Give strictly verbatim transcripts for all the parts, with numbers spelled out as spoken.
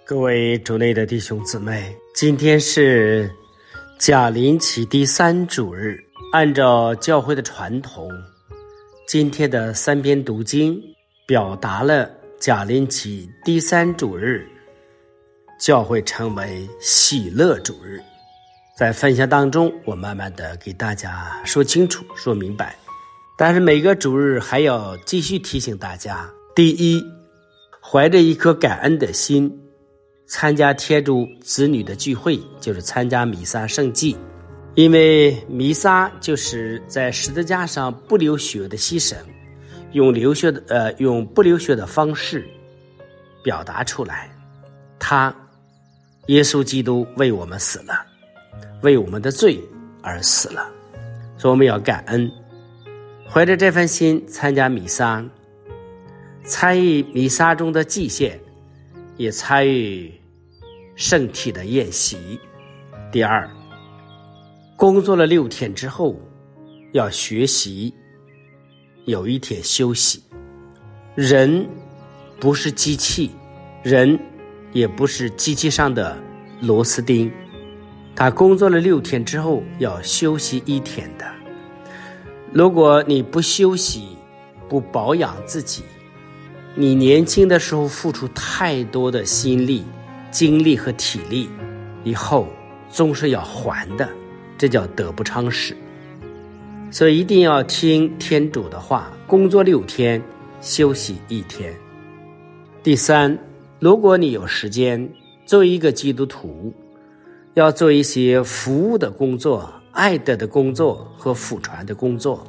各位主内的弟兄姊妹，今天是甲临期第三主日，按照教会的传统，今天的三篇读经表达了甲临期第三主日教会称为喜乐主日。在分享当中，我慢慢的给大家说清楚说明白，但是每个主日还要继续提醒大家，第一，怀着一颗感恩的心参加天主子女的聚会，就是参加弥撒圣祭。因为弥撒就是在十字架上不流血的牺牲，用流血的呃用不流血的方式表达出来，他耶稣基督为我们死了，为我们的罪而死了，所以我们要感恩，怀着这份心参加弥撒，参与弥撒中的祭献，也参与圣体的宴席。第二，工作了六天之后，要学习有一天休息。人不是机器，人也不是机器上的螺丝钉，他工作了六天之后要休息一天的。如果你不休息，不保养自己，你年轻的时候付出太多的心力、精力和体力，以后终是要还的，这叫得不偿失。所以一定要听天主的话，工作六天，休息一天。第三，如果你有时间，作为一个基督徒，要做一些服务的工作、爱德的工作和福传的工作。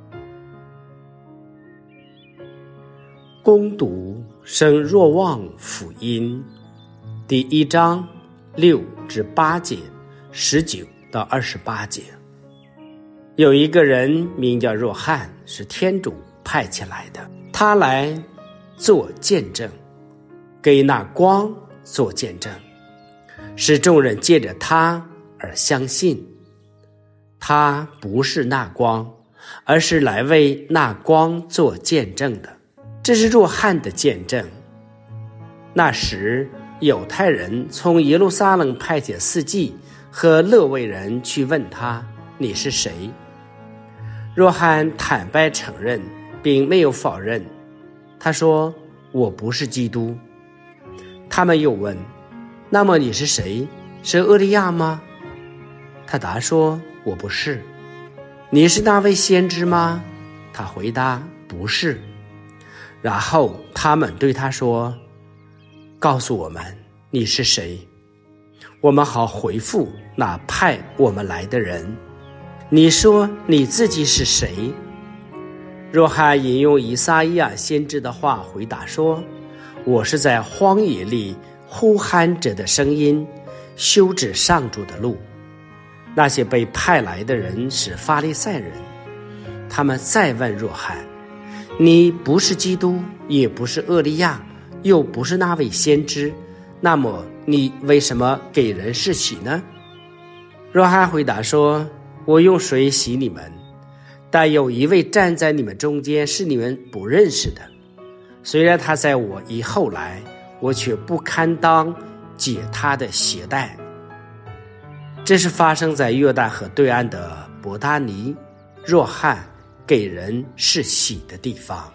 攻读圣若望福音第一章六至八节，十九到二十八节。有一个人名叫若翰，是天主派遣来的，他来做见证，给那光做见证，使众人借着他而相信。他不是那光，而是来为那光做见证的。这是若翰的见证。那时犹太人从耶路撒冷派遣司祭和勒未人去问他，你是谁？若翰坦白承认，并没有否认。他说，我不是基督。他们又问，那么你是谁？是厄利亚吗？他答说，我不是。你是那位先知吗？他回答，不是。然后他们对他说，告诉我们你是谁，我们好回复那派我们来的人。你说你自己是谁？若翰引用以撒意亚先知的话回答说，我是在荒野里呼喊者的声音，修治上主的路。那些被派来的人是法利赛人，他们再问若翰，你不是基督，也不是厄利亚，又不是那位先知，那么你为什么给人施洗呢？若翰回答说，我用水洗你们，但有一位站在你们中间，是你们不认识的，虽然他在我以后来，我却不堪当解他的鞋带。这是发生在约旦河对岸的伯大尼，若翰给人施洗的地方。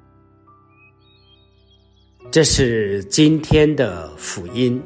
这是今天的福音。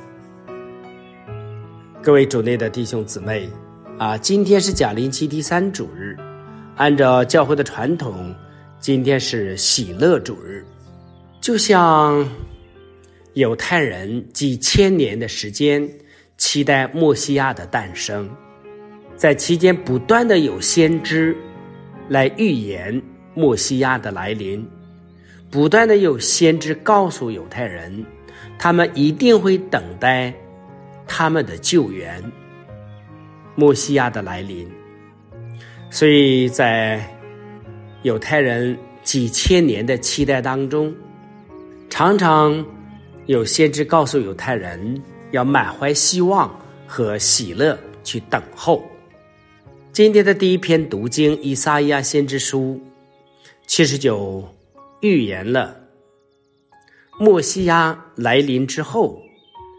各位主内的弟兄姊妹啊，今天是甲临期第三主日，按照教会的传统，今天是喜乐主日。就像犹太人几千年的时间期待默西亚的诞生，在期间不断的有先知来预言默西亚的来临，不断的有先知告诉犹太人，他们一定会等待他们的救援，默西亚的来临。所以在犹太人几千年的期待当中，常常有先知告诉犹太人要满怀希望和喜乐去等候。今天的第一篇读经以撒意亚先知书七十九预言了默西亚来临之后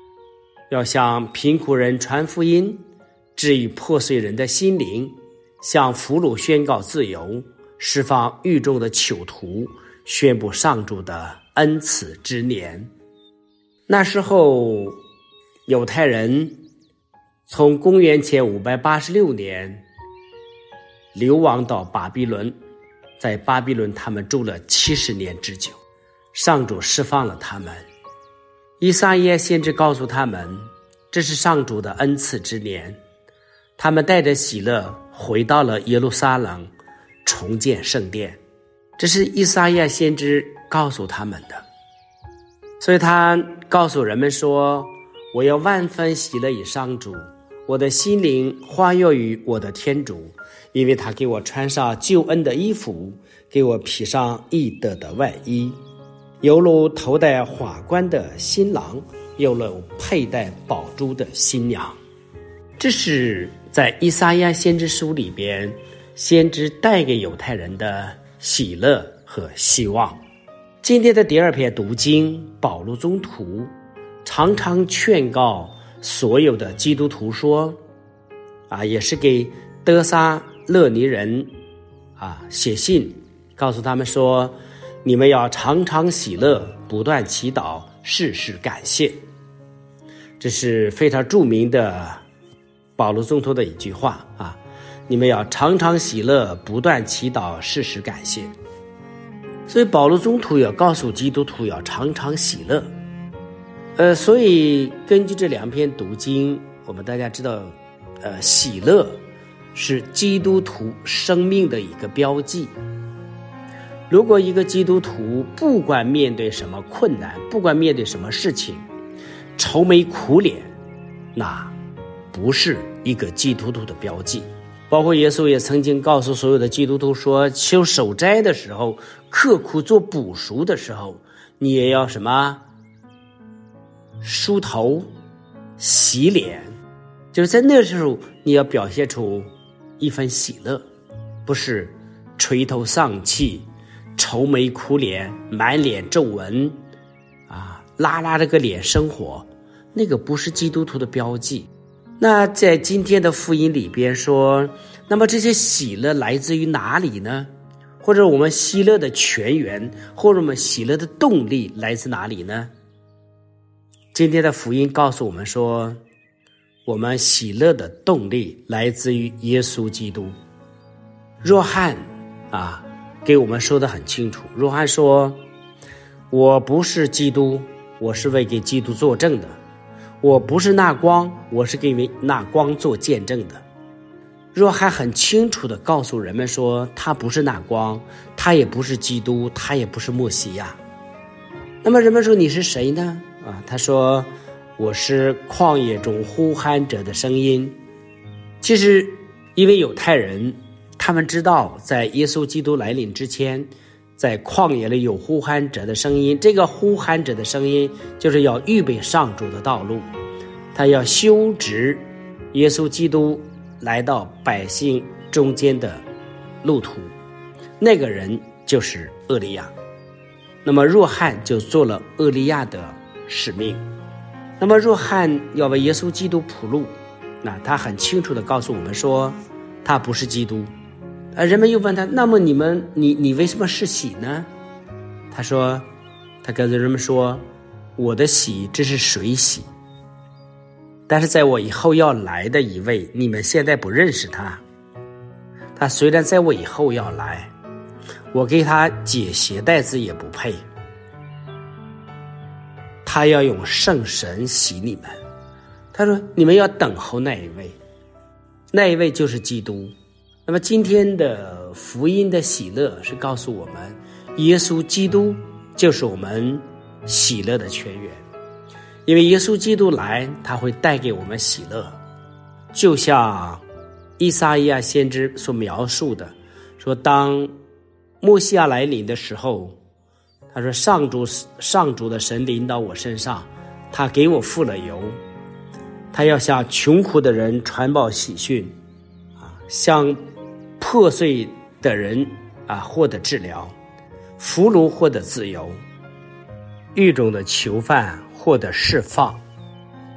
要向贫苦人传福音，治愈破碎人的心灵，向俘虏宣告自由，释放狱中的囚徒，宣布上主的恩慈之年。那时候犹太人从公元前五百八十六年流亡到巴比伦，在巴比伦他们住了七十年之久，上主释放了他们。以撒耶先知告诉他们，这是上主的恩赐之年，他们带着喜乐回到了耶路撒冷，重建圣殿。这是以撒耶先知告诉他们的，所以他告诉人们说，我要万分喜乐以上主，我的心灵欢悦于我的天主，因为他给我穿上救恩的衣服，给我披上义德的外衣，犹如头戴华冠的新郎，又如佩戴宝珠的新娘。这是在以赛亚先知书里边，先知带给犹太人的喜乐和希望。今天的第二篇读经，保禄宗徒常常劝告所有的基督徒说，啊，也是给德撒勒尼人啊写信，告诉他们说，你们要常常喜乐，不断祈祷，事事感谢。这是非常著名的保禄宗徒的一句话啊，你们要常常喜乐，不断祈祷，事事感谢。所以保禄宗徒要告诉基督徒要常常喜乐。呃，所以根据这两篇读经，我们大家知道，呃，喜乐是基督徒生命的一个标记。如果一个基督徒不管面对什么困难，不管面对什么事情，愁眉苦脸，那不是一个基督徒的标记。包括耶稣也曾经告诉所有的基督徒说，求守斋的时候，刻苦做补赎的时候，你也要什么梳头洗脸，就是在那时候你要表现出一份喜乐，不是垂头丧气，愁眉苦脸，满脸皱纹啊，拉拉着个脸生活，那个不是基督徒的标记。那在今天的福音里边说，那么这些喜乐来自于哪里呢？或者我们喜乐的泉源，或者我们喜乐的动力来自哪里呢？今天的福音告诉我们说，我们喜乐的动力来自于耶稣基督。若翰啊给我们说得很清楚，若翰说，我不是基督，我是为给基督作证的，我不是那光，我是给那光做见证的。若翰很清楚地告诉人们说，他不是那光，他也不是基督，他也不是默西亚。那么人们说，你是谁呢？啊，他说，我是旷野中呼喊者的声音。其实因为犹太人他们知道，在耶稣基督来临之前，在旷野里有呼喊者的声音，这个呼喊者的声音就是要预备上主的道路，他要修直耶稣基督来到百姓中间的路途，那个人就是厄利亚。那么若翰就做了厄利亚的使命。那么若翰要为耶稣基督铺路，那他很清楚地告诉我们说，他不是基督。呃，人们又问他，那么你们你你为什么是喜呢？他说，他跟人们说，我的喜这是水洗，但是在我以后要来的一位，你们现在不认识他，他虽然在我以后要来，我给他解鞋带子也不配，他要用圣神洗你们。他说，你们要等候那一位，那一位就是基督。那么今天的福音的喜乐是告诉我们，耶稣基督就是我们喜乐的泉源。因为耶稣基督来，他会带给我们喜乐，就像以撒意亚先知所描述的，说当默西亚来临的时候，他说上主上主的神临到我身上，他给我付了油，他要向穷苦的人传报喜讯啊，向破碎的人啊获得治疗，俘虏获得自由，狱中的囚犯获得释放，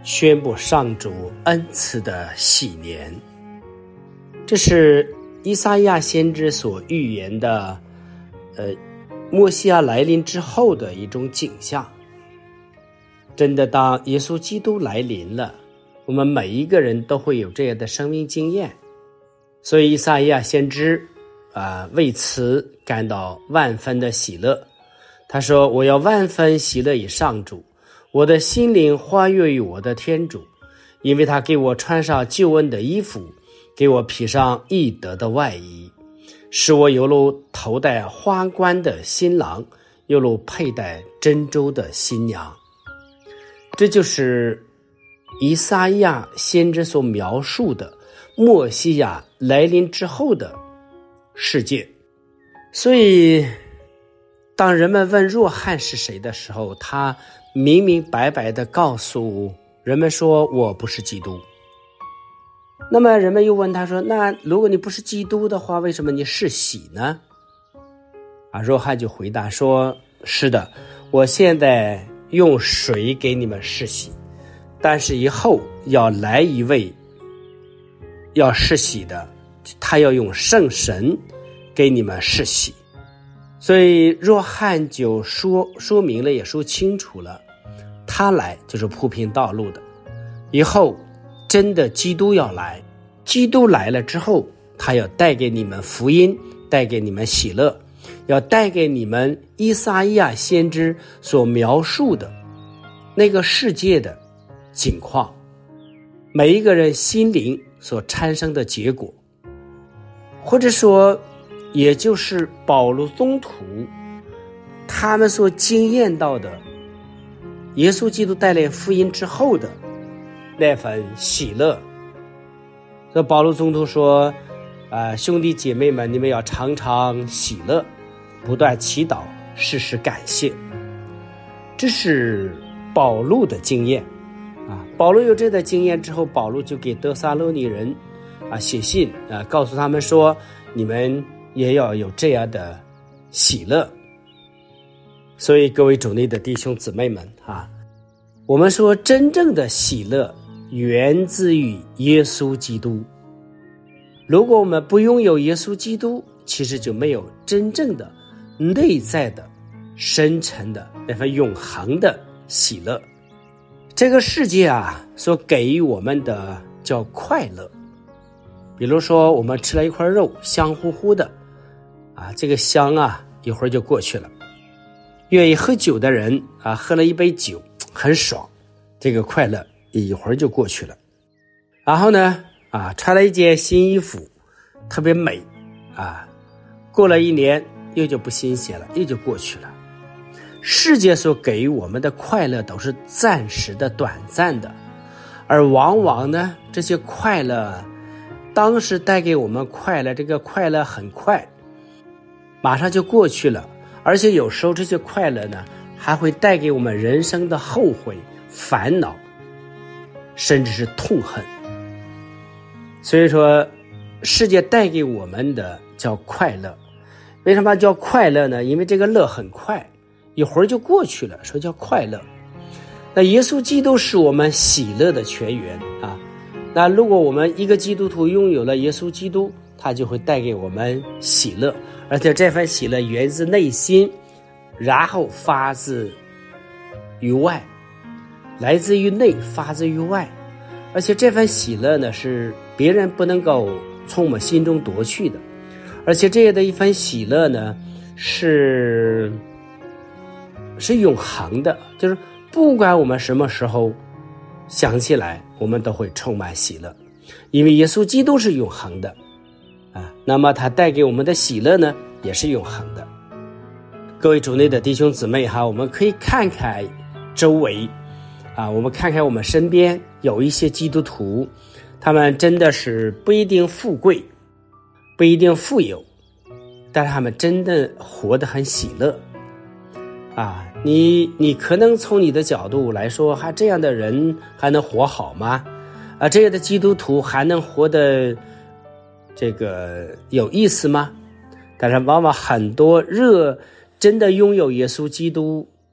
宣布上主恩赐的喜年。这是以赛亚先知所预言的呃，默西亚来临之后的一种景象。真的，当耶稣基督来临了，我们每一个人都会有这样的生命经验。所以以赛亚先知啊、呃，为此感到万分的喜乐。他说，我要万分喜乐以上主，我的心灵欢悦于我的天主，因为他给我穿上救恩的衣服，给我披上义德的外衣，使我犹如头戴花冠的新郎，犹如佩戴珍珠的新娘。这就是以赛亚先知所描述的默西亚来临之后的世界。所以当人们问若翰是谁的时候，他明明白白地告诉人们说，我不是基督。那么人们又问他说，那如果你不是基督的话，为什么你世洗呢？啊，若翰就回答说，是的，我现在用水给你们世洗，但是以后要来一位要世洗的，他要用圣神给你们世洗。所以若翰就说说明了，也说清楚了，他来就是铺平道路的。以后真的基督要来，基督来了之后，他要带给你们福音，带给你们喜乐，要带给你们以赛亚先知所描述的那个世界的景况，每一个人心灵所产生的结果，或者说也就是保罗宗徒他们所经验到的耶稣基督带来福音之后的那份喜乐。所以保罗宗徒说、呃、兄弟姐妹们，你们要常常喜乐，不断祈祷，时时感谢。这是保罗的经验啊。保罗有这个经验之后，保罗就给得撒罗尼人啊写信啊，告诉他们说，你们也要有这样的喜乐。所以各位主内的弟兄姊妹们啊，我们说真正的喜乐源自于耶稣基督。如果我们不拥有耶稣基督，其实就没有真正的内在的深沉的那份永恒的喜乐。这个世界啊所给予我们的叫快乐，比如说我们吃了一块肉，香乎乎的啊，这个香啊一会儿就过去了。愿意喝酒的人啊，喝了一杯酒很爽，这个快乐一会儿就过去了。然后呢啊，穿了一件新衣服特别美啊，过了一年又就不新鲜了，又就过去了。世界所给予我们的快乐都是暂时的、短暂的，而往往呢这些快乐当时带给我们快乐，这个快乐很快马上就过去了，而且有时候这些快乐呢还会带给我们人生的后悔、烦恼，甚至是痛恨。所以说世界带给我们的叫快乐。为什么叫快乐呢？因为这个乐很快，一会儿就过去了，所以叫快乐。那耶稣基督是我们喜乐的泉源啊。那如果我们一个基督徒拥有了耶稣基督，他就会带给我们喜乐，而且这份喜乐源自内心，然后发自于外，来自于内，发自于外。而且这份喜乐呢是别人不能够从我们心中夺去的，而且这样的一份喜乐呢是是永恒的，就是不管我们什么时候想起来，我们都会充满喜乐，因为耶稣基督是永恒的啊。那么他带给我们的喜乐呢也是永恒的。各位主内的弟兄姊妹哈，我们可以看看周围啊，我们看看我们身边有一些基督徒，他们真的是不一定富贵，不一定富有，但是他们真的活得很喜乐啊。你你可能从你的角度来说，还这样的人还能活好吗？啊，这样的基督徒还能活得这个有意思吗？但是往往很多热真的拥有耶稣基督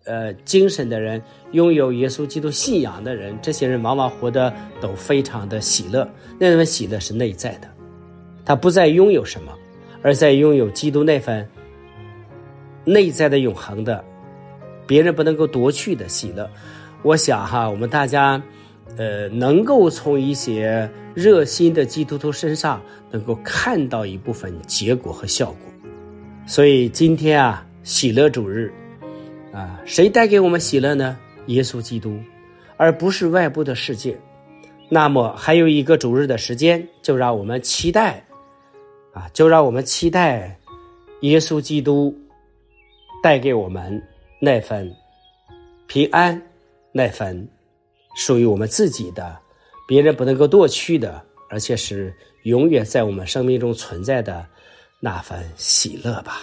呃精神的人，拥有耶稣基督信仰的人，这些人往往活得都非常的喜乐。那份喜乐是内在的，他不再拥有什么，而在拥有基督那份内在的永恒的别人不能够夺去的喜乐。我想哈，我们大家呃能够从一些热心的基督徒身上能够看到一部分结果和效果。所以今天啊，喜乐主日啊，谁带给我们喜乐呢？耶稣基督，而不是外部的世界。那么还有一个主日的时间，就让我们期待啊，就让我们期待耶稣基督带给我们那份平安，那份属于我们自己的，别人不能够夺去的，而且是永远在我们生命中存在的那份喜乐吧。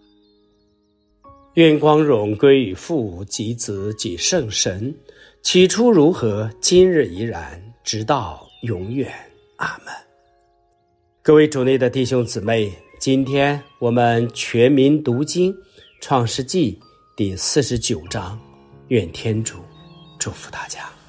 愿光荣归于父及子及圣神，起初如何，今日依然，直到永远。阿们。各位主内的弟兄姊妹，今天我们全民读经创世纪第四十九章，愿天主祝福大家。